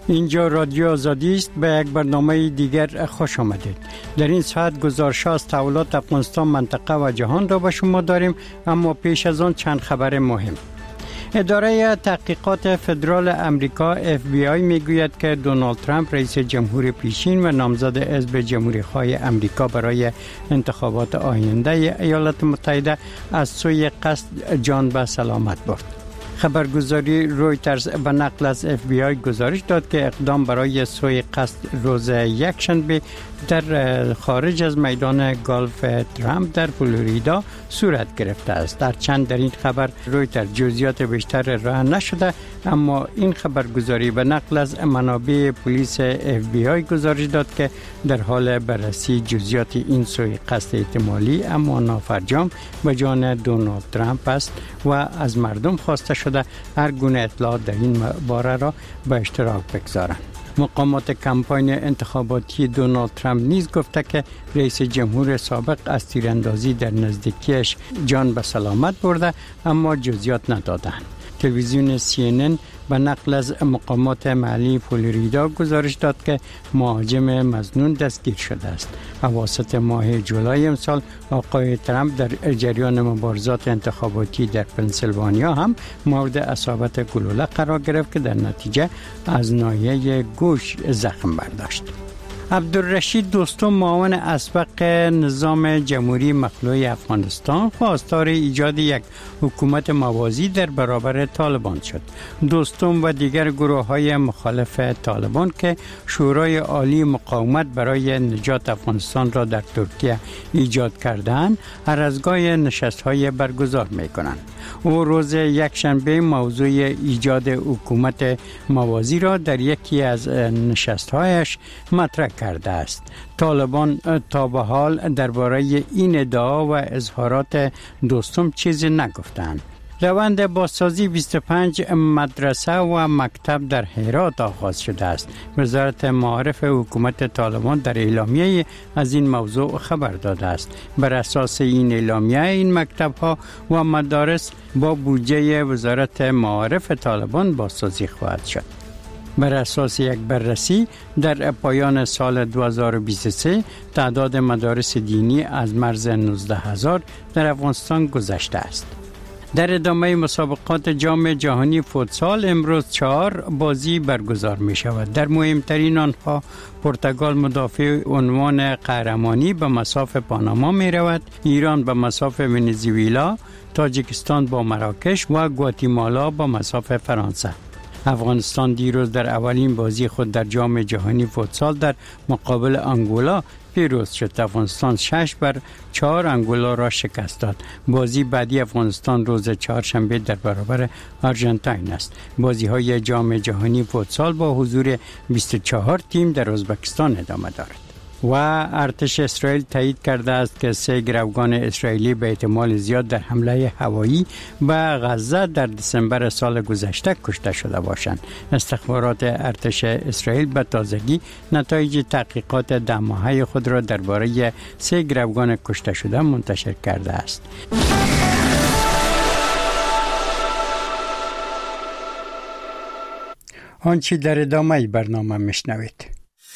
اینجا رادیو آزادی است. به یک برنامه دیگر خوش آمدید. در این ساعت گزارش از تحولات افغانستان، منطقه و جهان را به شما داریم، اما پیش از آن چند خبر مهم. اداره تحقیقات فدرال امریکا FBI میگوید که دونالد ترامپ رئیس جمهور پیشین و نامزد حزب جمهوری‌خواه امریکا برای انتخابات آینده ایالات متحده از سوی قصد جان به سلامت برد. خبرگزاری رویترز به نقل از FBI گزارش داد که اقدام برای سوی قصد روز یکشنبه در خارج از میدان گالف ترامپ در فلوریدا صورت گرفته است. درچند در این خبر رویترز جزئیات بیشتر راه نشده، اما این خبرگزاری به نقل از منابع پلیس FBI گزارش داد که در حال بررسی جزئیات این سوی قصد احتمالی اما نافرجام به جان دونالد ترامپ است و از مردم خواسته شده هر گونه اطلاعات در این باره را به اشتراک بگذارند. مقامات کمپاین انتخاباتی دونالد ترامپ نیز گفته که رئیس جمهور سابق از تیراندازی در نزدیکیش جان به سلامت برده، اما جزئیات ندادند. تلویزیون CNN به نقل از مقامات محلی فلوریدا گزارش داد که مهاجم مظنون دستگیر شده است. اواسط ماه جولای امسال آقای ترامپ در جریان مبارزات انتخاباتی در پنسیلوانیا هم مورد اصابت گلوله قرار گرفت که در نتیجه از ناحیه گوش زخم برداشت. عبدالرشید دوستم، معاون اسبق نظام جمهوری مخلوع افغانستان، خواستار ایجاد یک حکومت موازی در برابر طالبان شد. دوستم و دیگر گروه‌های مخالف طالبان که شورای عالی مقاومت برای نجات افغانستان را در ترکیه ایجاد کردند، هر از گاهی نشست‌های برگزار می‌کنند. او روز یکشنبه موضوع ایجاد حکومت موازی را در یکی از نشست‌هایش مطرح کرده است. طالبان تا به حال درباره این ادعا و اظهارات دوستم چیزی نگفتند. روند بازسازی 25 مدرسه و مکتب در هرات آغاز شده است. وزارت معارف حکومت طالبان در اعلامیه از این موضوع خبر داده است. بر اساس این اعلامیه این مکتب ها و مدارس با بودجه وزارت معارف طالبان بازسازی خواهد شد. بر اساس یک بررسی در پایان سال 2023 تعداد مدارس دینی از مرز 19,000 در افغانستان گذشته است. در ادامه مسابقات جام جهانی فوتسال امروز 4 بازی برگزار می شود. در مهمترین آنها پرتغال مدافع عنوان قهرمانی به مصاف پاناما می رود، ایران به مصاف ونزوئلا، تاجیکستان با مراکش و گواتیمالا با مصاف فرانسه. افغانستان دیروز در اولین بازی خود در جام جهانی فوتسال در مقابل انگولا پیروز شد. افغانستان 6-4 انگولا را شکست داد. بازی بعدی افغانستان روز چهارشنبه در برابر آرژانتین است. بازی های جام جهانی فوتسال با حضور 24 تیم در ازبکستان ادامه دارد. و ارتش اسرائیل تایید کرده است که 3 گروگان اسرائیلی به احتمال زیاد در حمله هوایی به غزه در دسامبر سال گذشته کشته شده باشند. استخبارات ارتش اسرائیل به تازگی نتایج تحقیقات 10 ماهه خود را درباره 3 گروگان کشته شده منتشر کرده است. آنچه در ادامه برنامه میشنوید.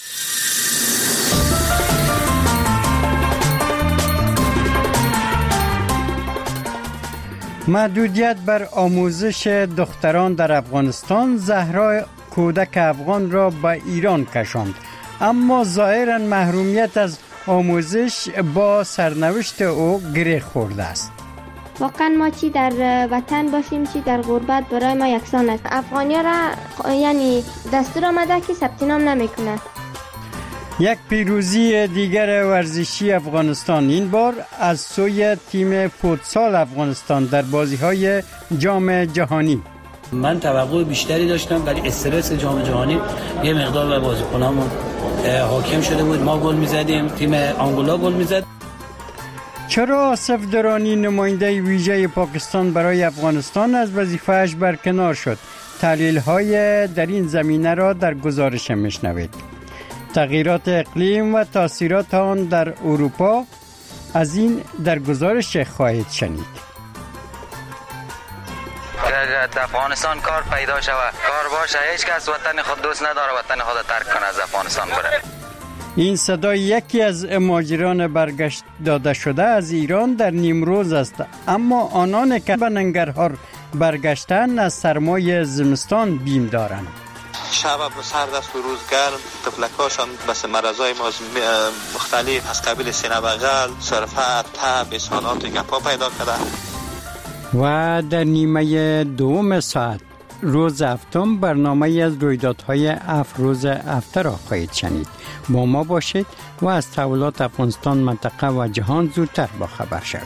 محدودیت بر آموزش دختران در افغانستان زهرا کودک افغان را به ایران کشاند، اما ظاهراً محرومیت از آموزش با سرنوشت او گره خورده است. واقعا ما چی در وطن باشیم چی در غربت برای ما یکسان است. افغانیا را یعنی دستور آمده که ثبت نام نمیکنه. یک پیروزی دیگر ورزشی افغانستان، این بار از سوی تیم فوتسال افغانستان در بازی‌های جام جهانی. من توقع بیشتری داشتم ولی استرس جام جهانی یه مقدار به بازیکنامون حاکم شده بود. ما گل می‌زدیم، تیم آنگولا گل می‌زد. چرا آصف درانی نماینده ویژه پاکستان برای افغانستان از وظیفه‌اش برکنار شد؟ تحلیل‌های در این زمینه را در گزارش میشنوید. تغییرات اقلیم و تاثیرات آن در اروپا، از این در گزارش خواهید شنید. که افغانستان کار پیدا شود، کار باشه. هیچ کس وطن خود دوست نداره وطن خود ترک کنه از افغانستان بره. این صدای یکی از مهاجران برگشت داده شده از ایران در نیمروز است، اما آنان که به ننگرهار برگشتن از سرمای زمستان بیم دارند. شب سرد است و روز گرم، تفلکاشان بس مرضای مختلف از قبیل سینه بغل، سرفه، تب، اسهالات گپا پیدا کرده. و در نیمه دوم ساعت روز هفتم برنامه از رویدادهای افروز هفته را خواهید شنید. با ما باشید و از تحولات افغانستان، منطقه و جهان زودتر با خبر شوید.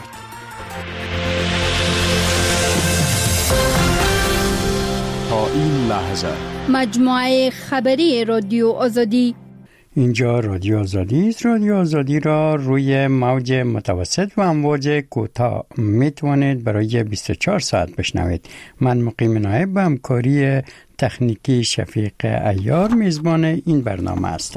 تا این لحظه مجموعه خبری رادیو آزادی. اینجا رادیو آزادی است. رادیو آزادی را روی موج متوسط و امواج کوتاه میتوانید برای 24 ساعت بشنوید. من مقیم نایب به همکاری تکنیکی شفیق عیار میزبان این برنامه هستم.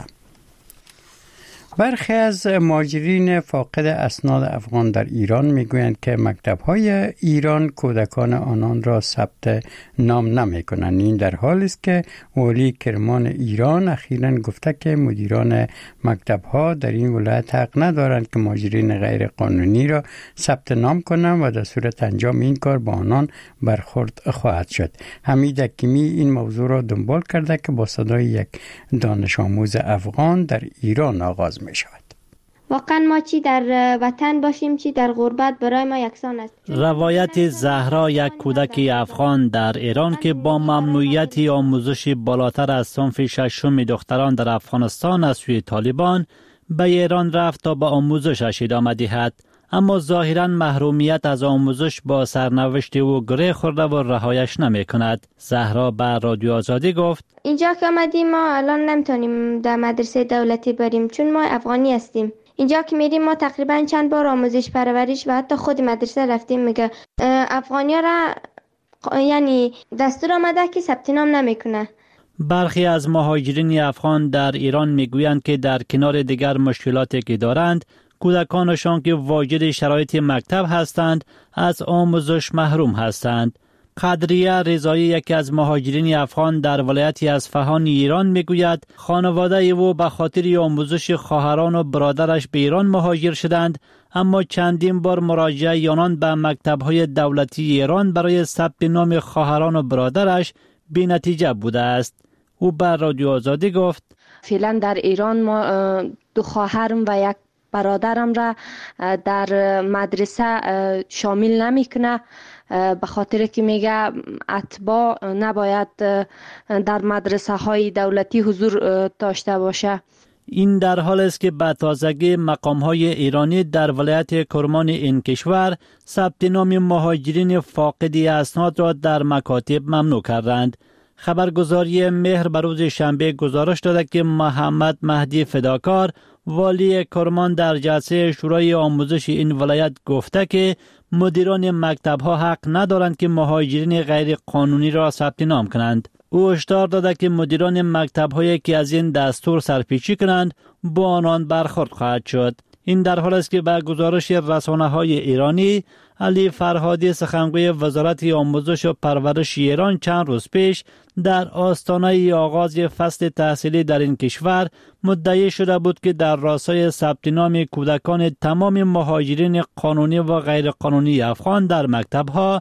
برخی از مهاجرین فاقد اسناد افغان در ایران میگویند که مکتب‌های ایران کودکان آنان را ثبت نام نمی‌کنند. این در حالی است که والی کرمان ایران اخیراً گفته که مدیران مکتب‌ها در این ولایت حق ندارند که مهاجرین غیر قانونی را ثبت نام کنند و در صورت انجام این کار با آنان برخورد خواهد شد. حمید حکیمی این موضوع را دنبال کرده که با صدای یک دانش آموز افغان در ایران آغاز می شود. واقعا ما چی در وطن باشیم چی در غربت برای ما یکسان است. روایت زهرا، یک کودک افغان در ایران که با ممنوعیت آموزش بالاتر از صنف ششم دختران در افغانستان از سوی طالبان به ایران رفت تا به آموزشش ادامه دهد، اما ظاهراً محرومیت از آموزش با سرنوشت او گره خورده و رهایش نمی کند. زهرا به رادیو آزادی گفت اینجا که آمدیم ما الان نمیتونیم در مدرسه دولتی بریم چون ما افغانی هستیم. اینجا که میریم ما تقریبا چند بار آموزش پرورش و حتی خود مدرسه رفتیم میگه افغانیا را یعنی دستور آمده که ثبت نام نمیکنه. برخی از مهاجرین افغان در ایران میگویند که در کنار دیگر مشکلاتی که دارند، کودکانشان که واجد شرایط مکتب هستند از آموزش محروم هستند. قدریه رضایی، یکی از مهاجرین افغان در ولایتی اصفهان ایران میگوید خانواده او به خاطر آموزش خواهران و برادرش به ایران مهاجر شدند، اما چندین بار مراجعه آنان به مکتب‌های دولتی ایران برای ثبت نام خواهران و برادرش بی نتیجه بوده است. او به رادیو آزادی گفت فعلا در ایران ما دو خواهرم و یک برادرم را در مدرسه شامل نمیکنه، به خاطر که میگه اتباع نباید در مدرسه های دولتی حضور داشته باشه. این در حال است که به تازگی مقام های ایرانی در ولایت کرمان این کشور ثبت نام مهاجرین فاقد اسناد را در مکاتب ممنوع کردند. خبرگزاری مهر به روز شنبه گزارش داده که محمد مهدی فداکار، والی کرمان، در جلسه شورای آموزش این ولایت گفته که مدیران مکتب‌ها حق ندارند که مهاجرین غیر قانونی را ثبت نام کنند. او هشدار داده که مدیران مکتب‌هایی که از این دستور سرپیچی کنند با آنان برخورد خواهد شد. این در حال است که به گزارش رسانه‌های ایرانی، علی فرهادی، سخنگوی وزارت آموزش و پرورش ایران، چند روز پیش در آستانه آغاز فصل تحصیلی در این کشور مدعی شده بود که در راستای ثبت نام کودکان تمام مهاجرین قانونی و غیر قانونی افغان در مکتب‌ها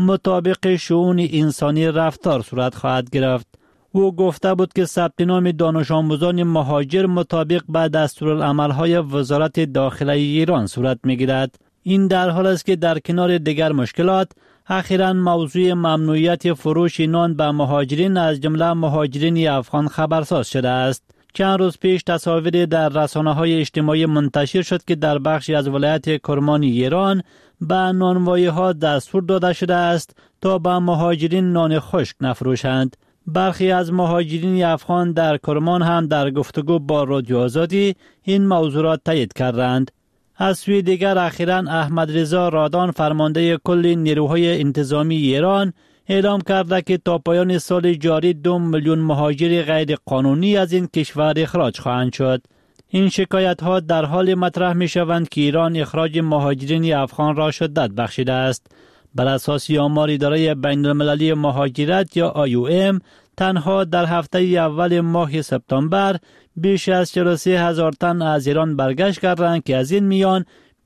مطابق شؤون انسانی رفتار صورت خواهد گرفت. او گفته بود که ثبت نام دانش آموزان مهاجر مطابق به دستورالعمل‌های وزارت داخله ایران صورت می‌گیرد. این در حال است که در کنار دیگر مشکلات، اخیراً موضوع ممنوعیت فروش نان به مهاجرین از جمله مهاجرین افغان خبرساز شده است. چند روز پیش تصاویری در رسانه‌های اجتماعی منتشر شد که در بخشی از ولایت کرمان ایران به نانوایی‌ها دستور داده شده است تا به مهاجرین نان خشک نفروشند. برخی از مهاجرین افغان در کرمان هم در گفتگو با رادیو آزادی این موضوع را تایید کردند. از سوی دیگر اخیراً احمد رضا رادان، فرمانده کل نیروهای انتظامی ایران، اعلام کرده که تا پایان سال جاری 2 میلیون مهاجر غیر قانونی از این کشور اخراج خواهند شد. این شکایت ها در حال مطرح می شوند که ایران اخراج مهاجرین افغان را شدت بخشیده است. بر اساس آمار اداره بین المللی مهاجرت یا IOM تنها در هفته اول ماه سپتامبر بیش از 43,000 تن از ایران برگشت کردند که از این میان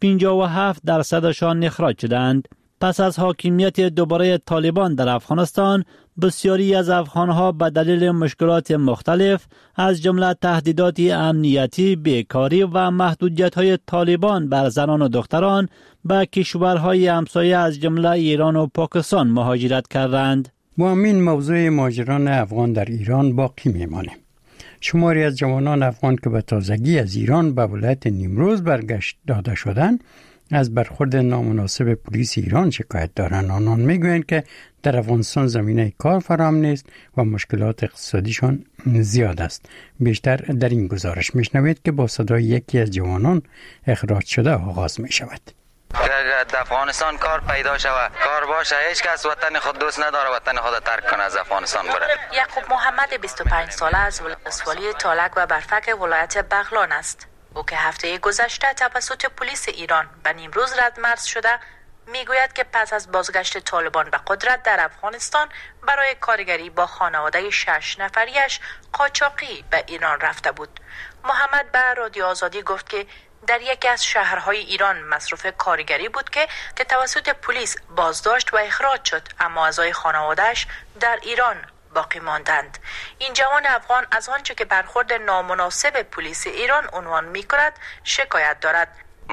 57% اخراج شدند. پس از حاکمیت دوباره طالبان در افغانستان، بسیاری از افغانها به دلیل مشکلات مختلف از جمله تهدیدات امنیتی، بیکاری و محدودیت‌های طالبان بر زنان و دختران به کشورهای همسایه از جمله ایران و پاکستان مهاجرت کردند. و همین موضوع مهاجران افغان در ایران باقی میمانه. شماری از جوانان افغان که به تازگی از ایران به ولایت نیمروز برگشت داده شدند، از برخورد نامناسب پلیس ایران شکایت دارند. آنان میگویند که در افغانستان زمینه کار فراهم نیست و مشکلات اقتصادیشان زیاد است. بیشتر در این گزارش میشنوید که با صدای یکی از جوانان اخراج شده آغاز می شود. در افغانستان کار پیدا شود، کار باشه، هیچ کس وطن خود دوست نداره وطن خود ترک کنه از افغانستان بره. یعقوب محمد 25 ساله از ولسوالی تالک و برفک ولایت بغلان است. او که هفته گذشته توسط پلیس ایران به نیمروز رد شده، میگوید که پس از بازگشت طالبان به قدرت در افغانستان برای کارگری با خانواده 6 نفریش قاچاقی به ایران رفته بود. محمد به رادیو آزادی گفت که در یکی از شهرهای ایران مصروف کارگری بود که توسط پلیس بازداشت و اخراج شد، اما اعضای خانواده‌اش در ایران باقی ماندند. این جوان افغان از آنچه که برخورد نامناسب پلیس ایران عنوان می‌کند شکایت دارد.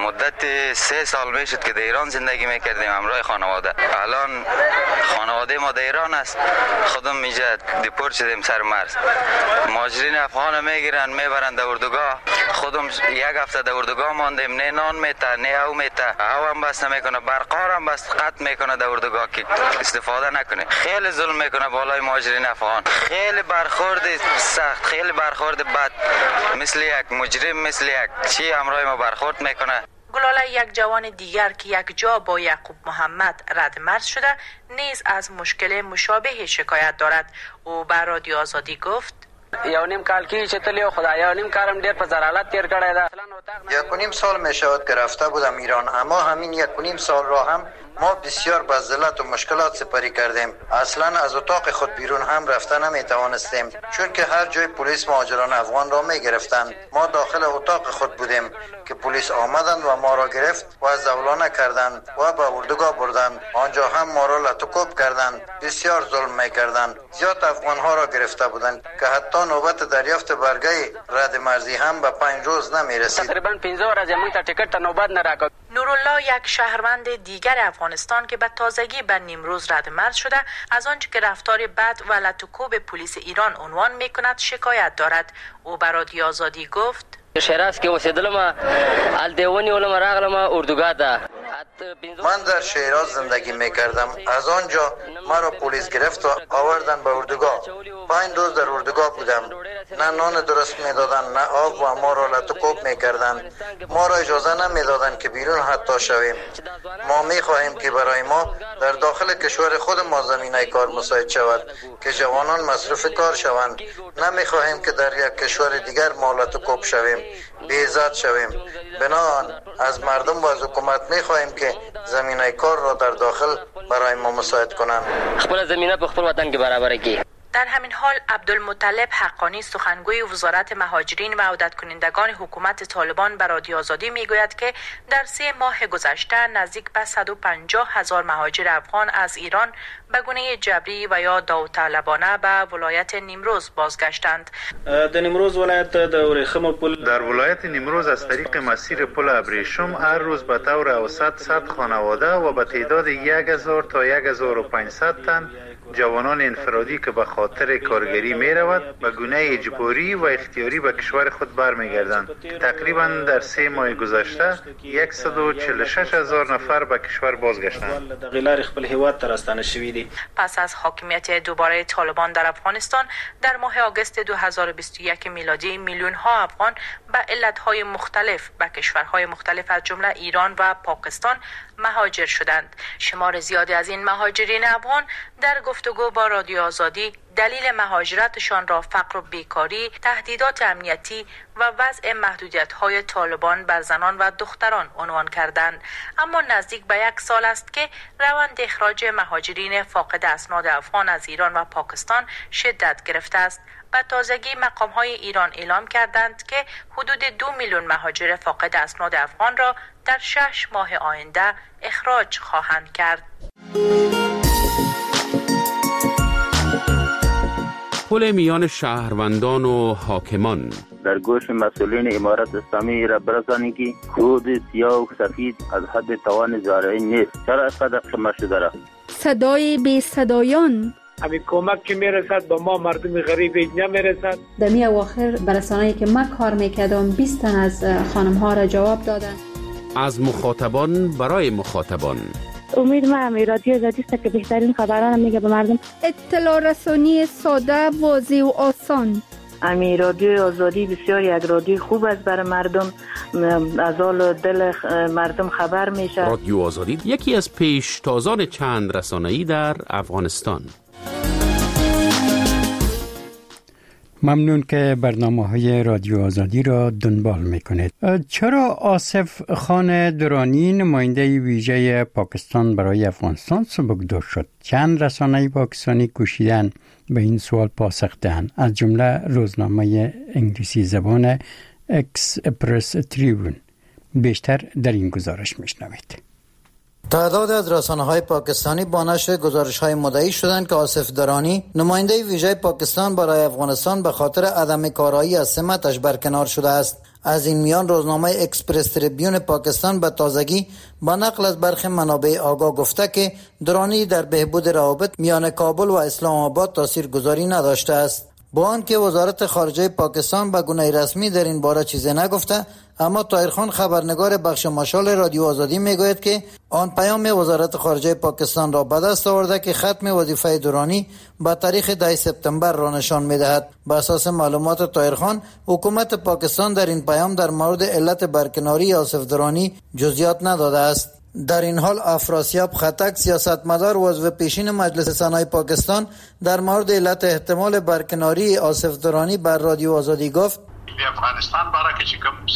مدت 3 سال میشد که در ایران زندگی میکردیم همراه خانواده. الان خانواده ما در ایران است، خودم میجا دیپورت شدیم سر مرز. مهاجرین افغان میگیرن میبرن در اردوگاه. خودم 1 هفته در اردوگاه ماندیم، نه نان میته نه او میته، او هم بس نمیکنه، برقار هم بس قطع میکنه در اردوگاه که استفاده نکنه. خیلی ظلم میکنه بالای مهاجرین افغان، خیلی برخورد سخت، خیلی برخورد بد، مثل یک مجرم، مثل یک چی همراه ما برخورد میکنه. گلاله یک جوان دیگر که یک جا با یعقوب محمد رد مرز شده نیز از مشکل مشابه شکایت دارد. او به رادیو آزادی گفت: 1.5 کال کې چې تللی خدایا نیم کارم ډیر په زرالت تیر کړی دا. 1.5 سال می شود که رفته بودم ایران، اما همین 1.5 سال را هم ما بسیار با ذلت و مشکلات سپری کردیم. اصلا از اتاق خود بیرون هم رفته نمی توانستیم، چون که هر جای پلیس مهاجران افغان را می گرفتند. ما داخل اتاق خود بودیم که پلیس آمدند و ما را گرفت و زولانه کردند و به اردوگاه بردند. آنجا هم ما را لطوکوب کردند، بسیار ظلم می کردند. زیاد افغان ها را گرفته بودند که حتی نوبت دریافت برگه رد مرزی هم به 5 روز نمی رسید. تقریبا 15 ورځې موږ ته ټیکټ ته نوبت نه راکړ. نورالله یک شهروند دیگر افغانستان که به تازگی به نیمروز رد مرز شده از آنچه که رفتار بد و لطوکوب پلیس ایران عنوان میکند شکایت دارد. او به رادیو آزادی گفت: شیراز کې اوسېدلم، الدیونی ولم راغلم اردوگاه ته. من در شیراز زندگی میکردم. از آنجا مرا پلیس گرفت و آوردن به اردوگاه. 5 روز در اردوگاه بودم. نه نان درست میدادن نه آب و ما را لطوکوب میکردن. ما را اجازه نمیدادن که بیرون حتی شویم. ما میخواهیم که برای ما در داخل کشور خود ما زمینه کار مساعد شود که جوانان مصروف کار شوند. نمیخواهیم که در یک کشور دیگر ما لطوکوب شویم، بی‌عزت شویم. بنابراین از مردم و از حکومت میخواهیم که زمینه کار را در داخل برای ما مساعد کنند. خپل زمینه په خپل وطن کې برابر کړي. در همین حال عبدالمطلب حقانی سخنگوی وزارت مهاجرین و عودت کنندگان حکومت طالبان به رادیو آزادی میگوید که در 3 ماه گذشته نزدیک به 150,000 مهاجر افغان از ایران به گونه جبری و یا داوطلبانه به ولایت نیمروز بازگشتند. در نیمروز ولایت در ولایت نیمروز از طریق مسیر پل ابریشم هر روز به طور اوسط 100 خانواده و به تعداد 1000 تا 1500 تن جوانان انفرادی که به خاطر کارگری می رود به گونه اجباری و اختیاری به کشور خود برمیگردند. تقریبا در 3 ماه گذشته 146,000 نفر به کشور بازگشتند. پس از حاکمیت دوباره طالبان در افغانستان در ماه آگوست 2021 میلادی میلیون ها افغان به علتهای مختلف به کشورهای مختلف از جمله ایران و پاکستان مهاجر شدند. شمار زیادی از این مهاجرین افغان در گفتگو با رادیو آزادی دلیل مهاجرتشان را فقر و بیکاری، تهدیدات امنیتی و وضع محدودیت‌های طالبان بر زنان و دختران عنوان کردند. اما نزدیک به 1 سال است که روند اخراج مهاجرین فاقد اسناد افغان از ایران و پاکستان شدت گرفته است. به تازگی مقام‌های ایران اعلام کردند که حدود 2 میلیون مهاجر فاقد اسناد افغان را در 6 ماه آینده اخراج خواهند کرد. پل میان شهروندان و حاکمان در گوش مسئولین امارت اسلامی را برسانید که کود سیاه و سفید از حد توان زارعی نیست. چرا اینقدر خمار شده را؟ صدای بی صدایان، همین کمک که میرسد به ما مردم غریب نمیرسد. در می اواخر برسانه‌ای که من کار میکردم 20 تن از خانم ها را جواب دادن. از مخاطبان برای مخاطبان. امید ما رادیو آزادی است که بهترین خبران میگه به مردم. اطلاع رسانی ساده، واضح و آسان. رادیو آزادی بسیار یک رادیو خوب است برای مردم، از حال دل مردم خبر میشه. رادیو آزادی یکی از پیشتازان چند رسانه‌ای در افغانستان. ممنون که برنامه‌های رادیو آزادی را دنبال میکنید. چرا آصف خان درانی نماینده ویژه پاکستان برای افغانستان سبکدار شد؟ چند رسانه پاکستانی کوشیدن به این سوال پاسخ دهند، از جمله روزنامه انگلیسی زبان اکسپرس تریبون. بیشتر در این گزارش میشنوید. تعداد از رسانه‌های پاکستانی با نشر گزارش‌های مدعی شدند که آصف درانی نماینده ویژه پاکستان برای افغانستان به خاطر عدم کارایی از سمتش برکنار شده است. از این میان روزنامه اکسپرس تریبیون پاکستان به تازگی با نقل از برخی منابع آگاه گفته که درانی در بهبود روابط میان کابل و اسلام آباد تاثیرگذاری نداشته است. با آنکه وزارت خارجه پاکستان به گونه رسمی در این باره چیزی نگفته، اما طاهرخان خبرنگار بخش مشال رادیو آزادی میگوید که آن پیام وزارت خارجه پاکستان را به دست آورده که ختم وظیفه درانی با تاریخ 10 سپتامبر را نشان میدهد. بر اساس معلومات طاهرخان، حکومت پاکستان در این پیام در مورد علت برکناری آصف درانی جزئیات نداده است. در این حال افراسیاب خطک، سیاستمدار و عضو پیشین مجلس سنای پاکستان، در مورد علت احتمال برکناری آصف درانی بر رادیو آزادی گفت: افغانستان برای که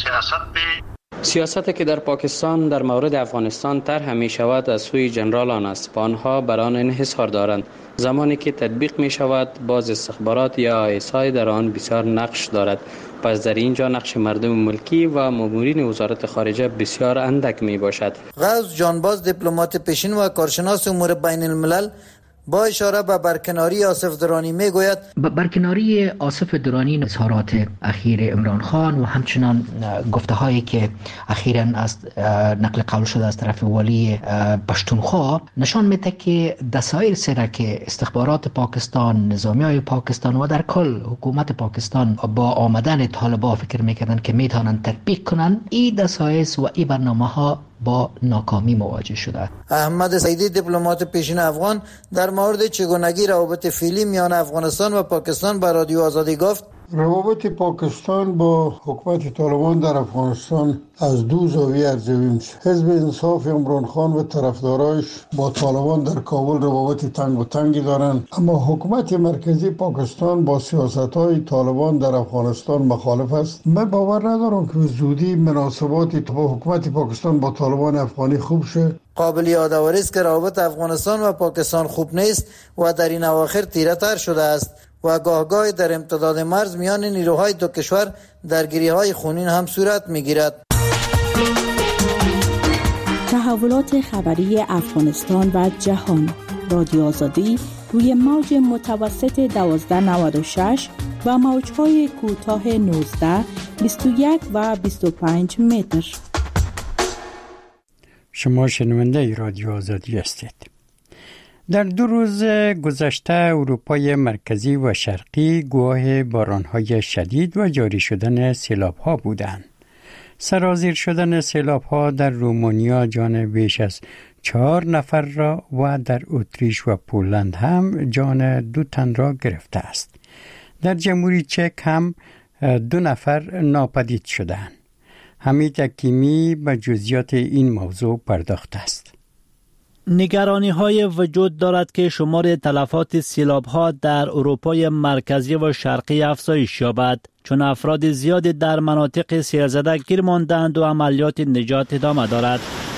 سیاستی که در پاکستان در مورد افغانستان طرح می شود از سوی جنرالان است. آنها بر آن انحصار دارند. زمانی که تطبیق می شود، باز استخبارات یا ایسای در آن بسیار نقش دارد. پس در اینجا نقش مردم ملکی و مامورین وزارت خارجه بسیار اندک می باشد. غوث جانباز، دیپلمات پیشین و کارشناس امور بین الملل، با اشاره به برکناری آصف درانی میگوید: برکناری آصف درانی اظهارات اخیر عمران خان و همچنان گفته هایی که اخیراً از نقل قول شده از طرف والی پشتونخوا نشان میده که دسایل سره که استخبارات پاکستان، نظامی های پاکستان و در کل حکومت پاکستان با آمدن طالبان فکر میکردن که میتونن تطبیق کنن، این دسایل و این برنامه ها با ناکامی مواجه شده. احمد سعیدی، دیپلمات پیشین افغان، در مورد چگونگی روابط فعلی میان افغانستان و پاکستان به رادیو آزادی گفت: روابط پاکستان با حکومت طالبان در افغانستان از دو زاویه ارزیابی میشه. حزب انصاف عمران خان و طرفدارایش با طالبان در کابل روابط تنگ و تنگی دارند، اما حکومت مرکزی پاکستان با سیاست‌های طالبان در افغانستان مخالف است. من باور ندارم که به زودی مناسبات با حکومت پاکستان با طالبان افغانی خوب شه. قابل یادآوری است که روابط افغانستان و پاکستان خوب نیست و در این اواخر تیره‌تر شده است و گاه در امتداد مرز میان نیروهای دو کشور درگیری‌های خونین هم صورت می‌گیرد. تحولات خبری افغانستان و جهان. رادیو آزادی روی موج متوسط 1296 و موج‌های کوتاه 19، 21 و 25 متر. شما شنونده رادیو آزادی هستید. در 2 روز گذشته اروپای مرکزی و شرقی گواه باران‌های شدید و جاری شدن سیلاب‌ها بودند. سرازیر شدن سیلاب‌ها در رومانیا جان بیش از 4 نفر را و در اتریش و پولند هم جان 2 تن را گرفته است. در جمهوری چک هم 2 نفر ناپدید شدند. حمید حکیمی به جزئیات این موضوع پرداخته است. نگرانی های وجود دارد که شمار تلفات سیلاب ها در اروپای مرکزی و شرقی افزایش یابد، چون افراد زیادی در مناطق سیل زده گیر ماندند و عملیات نجات ادامه دارد.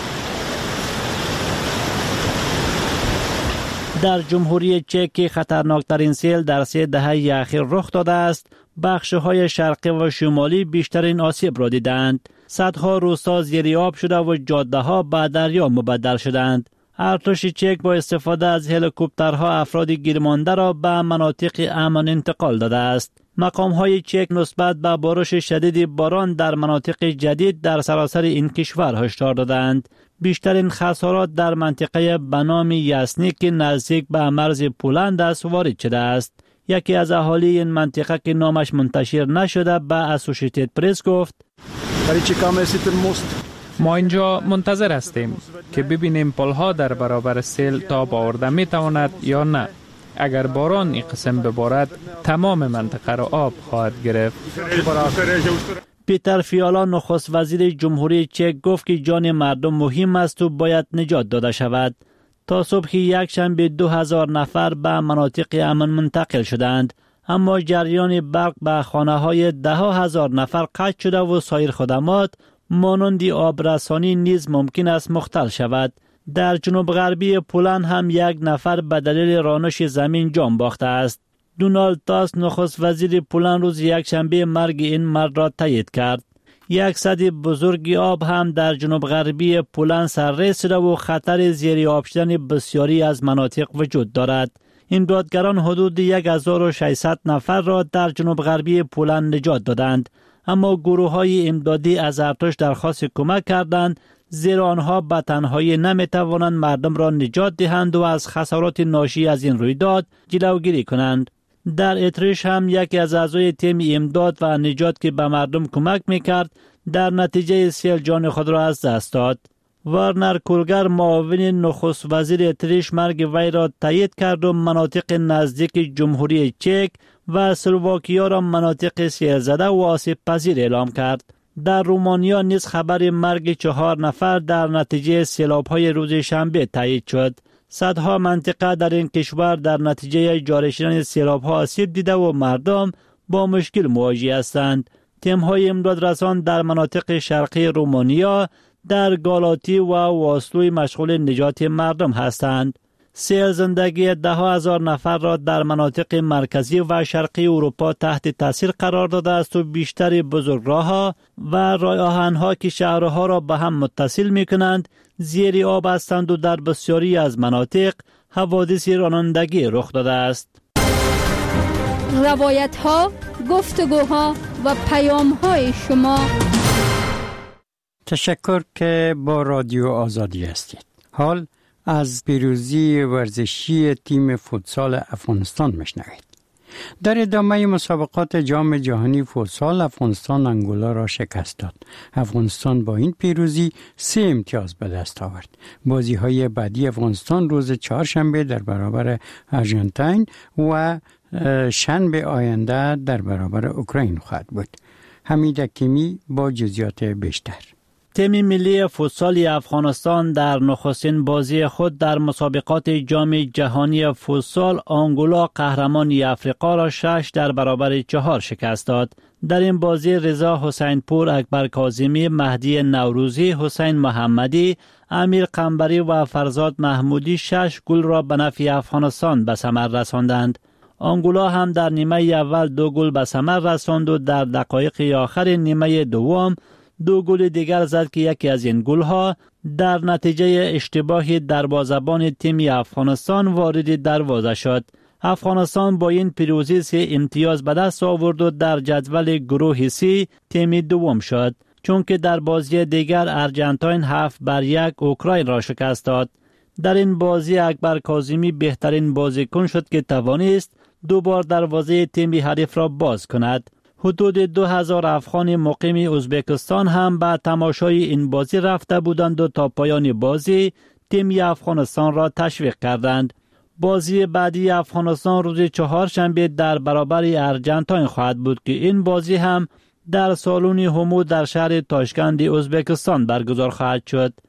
در جمهوری چک که خطرناکترین سیل در 3 دهه اخیر رخ داده است، بخش‌های شرقی و شمالی بیشترین آسیب را دیدند. صدها روستا زیر آب شده و جاده‌ها به دریا مبدل شدند. ارتش چک با استفاده از هلیکوپترها افراد گیرمانده را به مناطق امن انتقال داده است. مقام‌های چک نسبت به بارش شدید باران در مناطق جدید در سراسر این کشور هشدار دادند. بیشترین خسارات در منطقه به نام یاسنی که نزدیک به مرز پولند است وارد شده است. یکی از اهالی این منطقه که نامش منتشر نشده به اسوشییتد پرس گفت: ما اینجا منتظر هستیم که ببینیم پلها در برابر سیل تاب آورده می تواند یا نه. اگر باران این قسم ببارد تمام منطقه را آب خواهد گرفت. پیتر فیالا نخست وزیر جمهوری چک گفت که جان مردم مهم است و باید نجات داده شود. تا صبح یکشنبه 2000 نفر به مناطق امن منتقل شدند، اما جریان برق به خانه‌های 10,000 نفر قطع شده و سایر خدمات مانند آبرسانی نیز ممکن است مختل شود. در جنوب غربی پولند هم 1 نفر به دلیل رانش زمین جان باخته است. دونالد تاسک نخست وزیر پولند روز یکشنبه مرگ این مرد را تایید کرد. 1 سد بزرگ آب هم در جنوب غربی پولند سرریز شده و خطر زیر آب شدن بسیاری از مناطق وجود دارد. امدادگران حدود 1600 نفر را در جنوب غربی پولند نجات دادند، اما گروه‌های امدادی از ارتش درخواست کمک کردند، زیرا آنها به تنهایی نمی‌توانند مردم را نجات دهند و از خسارات ناشی از این رویداد جلوگیری کنند. در اتریش هم یکی از اعضای تیم امداد و نجات که به مردم کمک می‌کرد در نتیجه سیل جان خود را از دست داد. وارنر کولگر معاون نخست وزیر اتریش مرگ وی را تایید کرد و مناطق نزدیک جمهوری چک و اسلواکیا را مناطق سیل زده و آسیب پذیر اعلام کرد. در رومانیا نیز خبر مرگ 4 نفر در نتیجه سیلاب‌های روز شنبه تایید شد. صدها منطقه در این کشور در نتیجه جاری شدن سیلاب‌ها آسیب دیده و مردم با مشکل مواجه هستند. تیم‌های امدادرسان در مناطق شرقی رومانیا در گالاتی و واسلوی مشغول نجات مردم هستند. سیل زندگی 10,000 نفر را در مناطق مرکزی و شرقی اروپا تحت تاثیر قرار داده است و بیشتر بزرگراه‌ها و راه آهن‌ها که شهرها را به هم متصل می‌کنند زیر آب هستند و در بسیاری از مناطق حوادث رانندگی رخ داده است. روایت‌ها، گفتگوها و پیام‌های شما. تشکر که با رادیو آزادی هستید. حال از پیروزی ورزشی تیم فوتسال افغانستان میشنوید. در ادامه مسابقات جام جهانی فوتسال افغانستان انگولا را شکست داد. افغانستان با این پیروزی 3 امتیاز به دست آورد. بازی‌های بعدی افغانستان روز 4 شنبه در برابر آرژانتین و شنبه آینده در برابر اوکراین خواهد بود. حمید حکیمی با جزئیات بیشتر. تیم ملی فوتسال افغانستان در نخستین بازی خود در مسابقات جام جهانی فوتسال آنگولا قهرمان افریقا را 6 در برابر 4 شکست داد. در این بازی رضا حسین پور، اکبر کاظمی، مهدی نوروزی، حسین محمدی، امیر قنبری و فرزاد محمودی 6 گل را به نفع افغانستان به ثمر رساندند. آنگولا هم در نیمه اول 2 گل به ثمر رساند و در دقایق آخر نیمه دوم 2 گل دیگر زد که یکی از این گل‌ها در نتیجه اشتباه دروازه‌بان تیم افغانستان وارد دروازه شد. افغانستان با این پیروزی 3 امتیاز به دست آورد و در جدول گروه C تیم دوم شد، چون که در بازی دیگر آرژانتین 7-1 اوکراین را شکست داد. در این بازی اکبر کاظمی بهترین بازیکن شد که توانست 2 بار دروازه تیم حریف را باز کند. حدود 2000 افغان مقیم ازبکستان هم به تماشای این بازی رفته بودند و تا پایان بازی تیم افغانستان را تشویق کردند. بازی بعدی افغانستان روز 4 شنبه در برابر آرژانتین خواهد بود که این بازی هم در سالن همو در شهر تاشکند ازبکستان برگزار خواهد شد.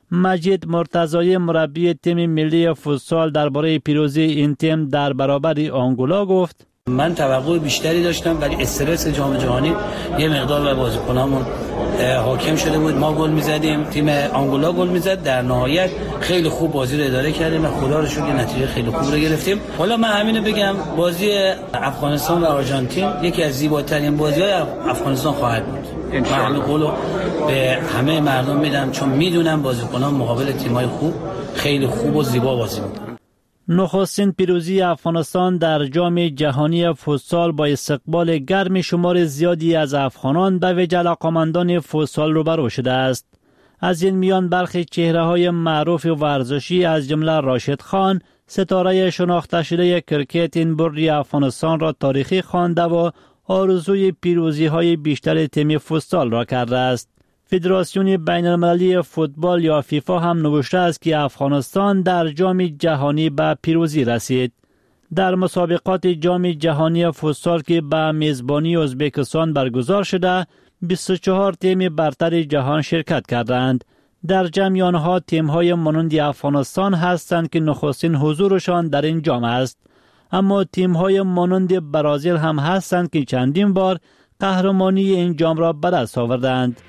مجید مرتضایی مربی تیم ملی فوتسال درباره پیروزی این تیم در برابر آنگولا گفت: من توقع بیشتری داشتم ولی استرس جام جهانی یه مقدار به بازیکنامون حاکم شده بود. ما گل می‌زدیم، تیم آنگولا گل می‌زد، در نهایت خیلی خوب بازی رو اداره کردیم و خدا رو شکر نتیجه خیلی خوب رو گرفتیم. حالا من همینو بگم، بازی افغانستان و آرژانتین یکی از زیباترین بازی‌های افغانستان خواهد بود. من همین قولو به همه مردم میدم چون میدونم بازیکنان مقابل تیم‌های خوب خیلی خوب و زیبا بازی می‌کنن. نخستین پیروزی افغانستان در جام جهانی فوتسال با استقبال گرم شمار زیادی از افغانان به ویژه علاقه‌مندان فوتسال روبرو شده است. از این میان برخی چهره‌های معروف ورزشی از جمله راشد خان، ستاره شناخته شده کرکت این بری افغانستان را تاریخی خوانده و آرزوی پیروزی‌های بیشتر تیم فوتسال را کرده است. فدراسیون بین‌المللی فوتبال یا فیفا هم نوشته است که افغانستان در جام جهانی به پیروزی رسید. در مسابقات جام جهانی فوتسال که به میزبانی ازبکستان برگزار شده، 24 تیم برتر جهان شرکت کردند. در جمع آنها تیم‌های مانند افغانستان هستند که نخستین حضورشان در این جام است. اما تیم‌های مانند برزیل هم هستند که چندین بار قهرمانی این جام را به دست آوردند.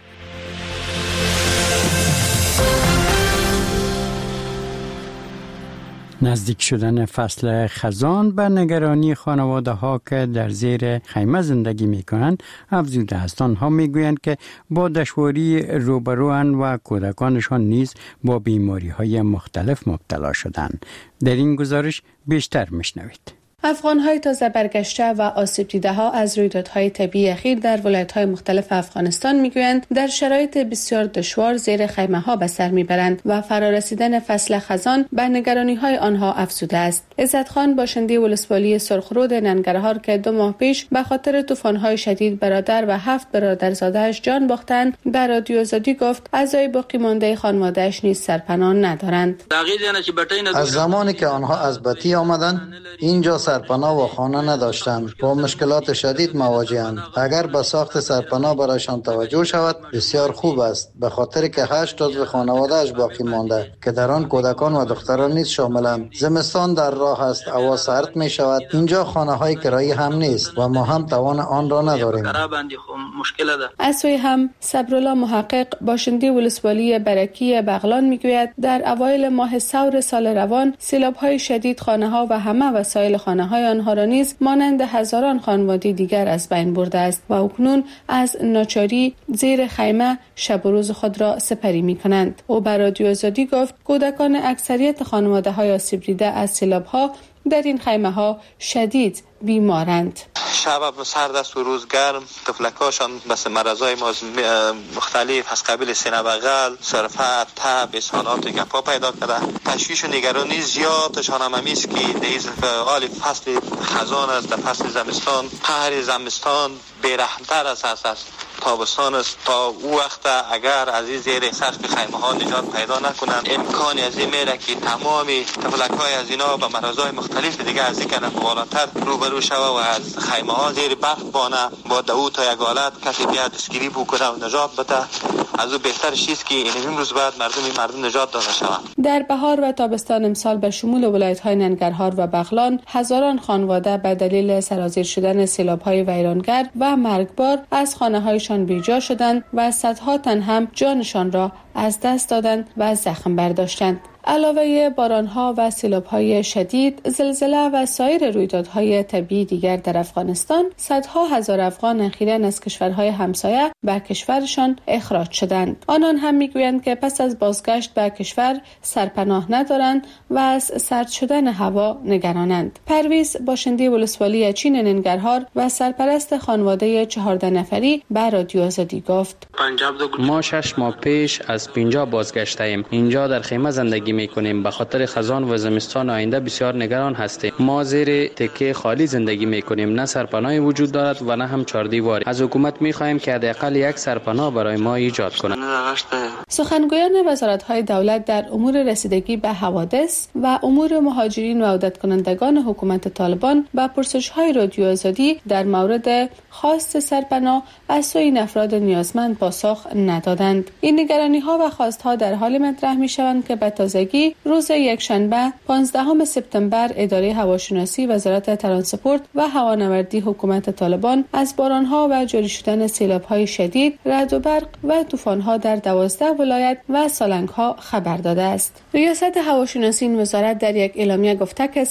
نزدیک شدن فصل خزان به نگرانی خانواده ها که در زیر خیمه زندگی می کنند افزوده است. آنها می گویند که با دشواری روبروان و کودکانشان نیز با بیماری های مختلف مبتلا شدند. در این گزارش بیشتر میشنوید. افغان‌های تازه برگشته و آسیب دیده‌ها از رویدادهای طبیعی اخیر در ولایت‌های مختلف افغانستان می‌گویند در شرایط بسیار دشوار زیر خیمه‌ها به سر می‌برند و فرارسیدن فصل خزان به نگرانی‌های آنها افزوده است. عزت خان باشنده ولسوالی سرخرود ننگرهار که 2 ماه پیش به خاطر طوفان‌های شدید برادر و 7 برادرزاده‌اش جان باختند، به رادیو آزادی گفت اعضای باقی مانده خانواده‌اش نیز سرپناه ندارند. از زمانی که آنها از بتی آمدند اینجا سرپناه و خانه نداشتند، با مشکلات شدید مواجهند. اگر به ساخت سرپناه برایشان توجه شود بسیار خوب است، به خاطر که 8 عضو خانواده‌اش باقی مانده که در آن کودکان و دختران نیز شاملند. زمستان در راه است، هوا سرد می شود، اینجا خانه های کرایی هم نیست و ما هم توان آن را نداریم. از سوی هم صبرالله محقق باشنده ولسوالی برکی بغلان میگوید در اوایل ماه ثور سال روان سیلاب‌های شدید خانه‌ها و همه وسایل خانه‌های آنها را نیز مانند هزاران خانواده دیگر از بین برده است و اکنون از ناچاری زیر خیمه شب و روز خود را سپری می‌کنند. او بر رادیو آزادی گفت کودکان اکثریت خانواده‌های آسیب دیده از سیلاب‌ها در این خیمه‌ها شدید بیمارند. شب سرد است و روز گرم، طفلکاشان بس مرضای مختلف از قبیل سینه بغل، سرفه، تب، اسهالات گپا پیدا کرده. تشویش و نگرانی زیادشان هم است که در حال فصل خزان است، در فصل زمستان قهر زمستان بی‌رحم‌تر است تابستان است. تا او وقت اگر از این زیر سقف خیمه ها نجات پیدا نکنند امکانی از این میره که تمام طفلک‌های از اینا به مرضای مختلف دیگه از این کنه بالاتر روبرو شوه و از خیمه ها زیر برف بانه با دو تا یک حالت کسی بیاد اسکریپ بکنه و نجات بده. از او بهتر چیز که این روز بعد مردم نجات داده شوند. در بهار و تابستان امسال به شمول ولایت‌های ننگرهار و بغلان هزاران خانواده به دلیل سرازیر شدن سیلاب‌های ویرانگر و مرگبار از خانه‌هایشان بیجا شدند و صدها تن هم جانشان را از دست دادند و زخم برداشتند. علاوه بارانها و سیلاب‌های شدید، زلزله و سایر رویدادهای طبیعی دیگر در افغانستان، صدها هزار افغان اخیراً از کشورهای همسایه به کشورشان اخراج شدند. آنان هم میگویند که پس از بازگشت به کشور سرپناه ندارند و از سرد شدن هوا نگرانند. پرویز باشنده ولسوالی چین ننگرهار و سرپرست خانواده 14 نفری به رادیو آزادی گفت: ما 6 ماه پیش از پنجاب بازگشتیم. اینجا در خیمه زندگی میکنیم. به خاطر خزان و زمستان آینده بسیار نگران هستیم. ما زیر تکه خالی زندگی میکنیم. نه سرپناهی وجود دارد و نه هم چهاردیواری. از حکومت میخواهیم که حداقل یک سرپناه برای ما ایجاد کند. سخنگویان وزارت‌های دولت در امور رسیدگی به حوادث و امور مهاجرین و عودت کنندگان حکومت طالبان به پرسش‌های رادیو آزادی در مورد خواست سرپناه از سوی افراد نیازمند پاسخ ندادند. این نگرانی‌ها پیامدها و خواستها در حال مطرح می‌شوند که به تازگی روز یکشنبه 15 سپتامبر اداره هواشناسی وزارت ترانسپورت و هوانوردی حکومت طالبان از باران‌ها و جاری شدن سیلاب‌های شدید، رعد و برق و طوفان‌ها در 12 ولایت و سالنگ‌ها خبر داده است. ریاست هواشناسی این وزارت در یک اعلامیه گفته که